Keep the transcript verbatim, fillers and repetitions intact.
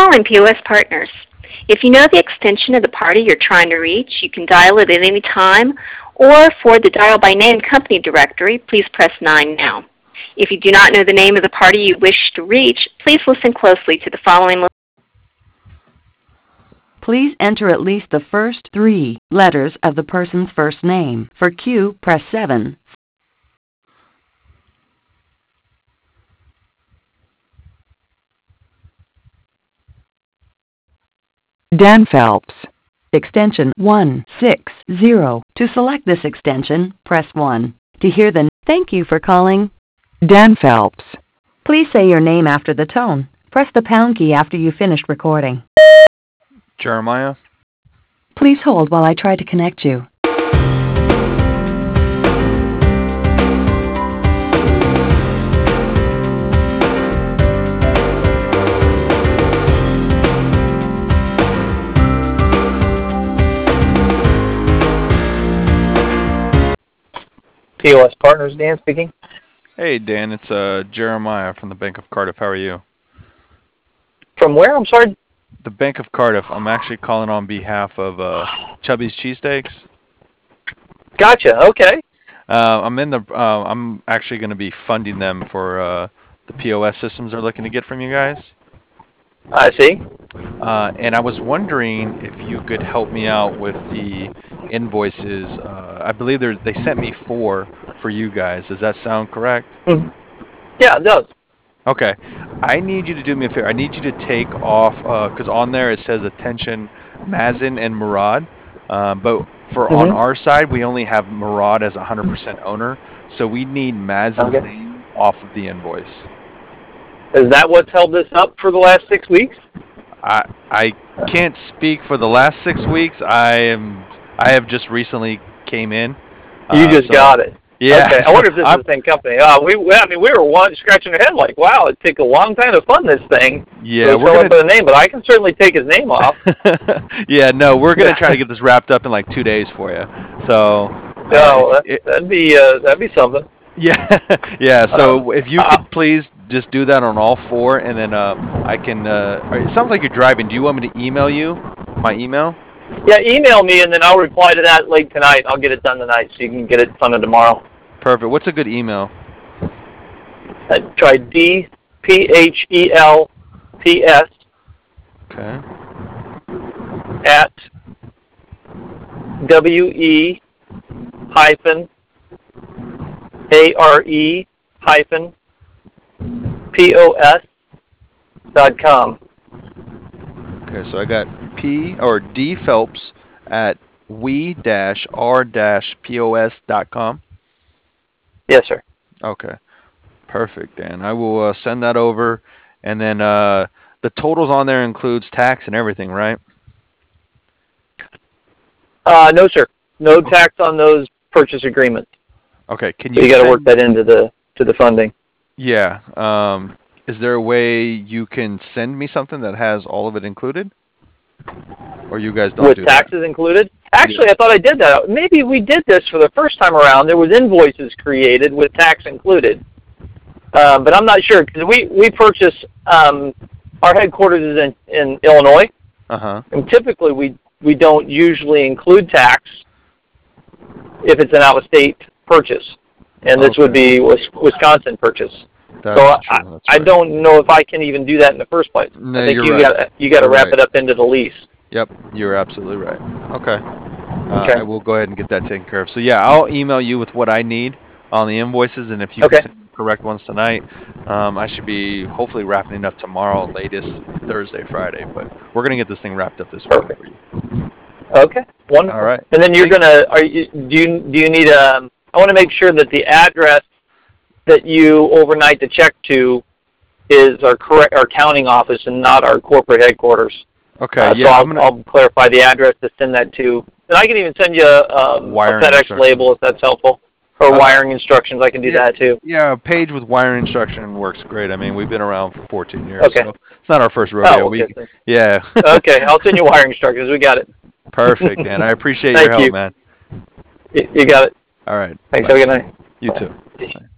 calling P O S Partners. If you know the extension of the party you're trying to reach, you can dial it at any time, or for the dial by name company directory, please press nine now. If you do not know the name of the party you wish to reach, please listen closely to the following. Please enter at least the first three letters of the person's first name. For Q, press seven. Dan Phelps, extension one six zero. To select this extension, press one. To hear the thank you for calling Dan Phelps. Please say your name after the tone. Press the pound key after you finished recording. Jeremiah? Please hold while I try to connect you. P O S Partners, Dan speaking. Hey, Dan. It's uh, Jeremiah from the Bank of Cardiff. How are you? From where? I'm sorry? The Bank of Cardiff. I'm actually calling on behalf of uh, Chubby's Cheesesteaks. Gotcha. Okay. Uh, I'm in the. Uh, I'm actually going to be funding them for uh, the P O S systems they're looking to get from you guys. I see. Uh, and I was wondering if you could help me out with the invoices. Uh, I believe they sent me four for you guys. Does that sound correct? Mm-hmm. Yeah, it does. Okay. I need you to do me a favor. I need you to take off, because uh, on there it says attention Mazen and Murad. Um, but for mm-hmm. on our side, we only have Murad as one hundred percent owner. So we need Mazen's okay. name off of the invoice. Is that what's held this up for the last six weeks? I I can't speak for the last six weeks. I am I have just recently came in. You uh, just so, got it. Yeah. Okay. So I wonder if this I'm, is the same company. Uh, we I mean we were one scratching our head like, wow, it took a long time to fund this thing. Yeah, so we're gonna up with a name, but I can certainly take his name off. Yeah, no, we're gonna try to get this wrapped up in like two days for you. So. No, uh, that, it, that'd be uh, that'd be something. Yeah, yeah. So um, if you uh, could please just do that on all four, and then uh, I can. Uh, it sounds like you're driving. Do you want me to email you my email? Yeah, email me, and then I'll reply to that late tonight. I'll get it done tonight, so you can get it funded tomorrow. Perfect. What's a good email? Uh, try D P H E L P S. Okay. At W E hyphen A R E hyphen P O S dot com. Okay, so I got P or D Phelps at we dash r dash P O S dot com. Yes, sir. Okay, perfect, Dan. I will uh, send that over, and then uh, the totals on there includes tax and everything, right? Uh, no, sir. No tax on those purchase agreements. Okay, can so you? You got to send... work that into the to the funding. Yeah. Um, is there a way you can send me something that has all of it included? Or you guys don't With do taxes that? included? Actually, yeah. I thought I did that. Maybe we did this for the first time around. There was invoices created with tax included. Uh, but I'm not sure, because we, we purchase, um, our headquarters is in, in Illinois. Uh-huh. And typically we, we don't usually include tax if it's an out-of-state purchase. And this okay. would be Wisconsin purchase. That's so true. I, That's I right. don't know if I can even do that in the first place. No, I think you're you right. got you got to wrap right. it up into the lease. Yep, you're absolutely right. Okay. Uh, okay. I will go ahead and get that taken care of. So yeah, I'll email you with what I need on the invoices, and if you okay. can send the correct ones tonight, um, I should be hopefully wrapping it up tomorrow, latest Thursday, Friday. But we're gonna get this thing wrapped up this week for you. Okay. Wonderful. All right. And then you're Thank gonna are you do you do you need um I want to make sure that the address that you overnight the check to is our correct our accounting office and not our corporate headquarters. Okay. Uh, yeah. So I'll, I'm gonna... I'll clarify the address to send that to, and I can even send you a, um, a FedEx label if that's helpful, or uh, wiring instructions. I can do yeah, that too. Yeah, a page with wiring instruction works great. I mean, we've been around for fourteen years, okay. so it's not our first rodeo. Oh, okay. we, yeah. okay, I'll send you wiring instructions. We got it. Perfect, Dan. I appreciate Thank your help, you. man. You, you got it. All right. Thanks. Bye. Have a good night. You Bye. too. Bye.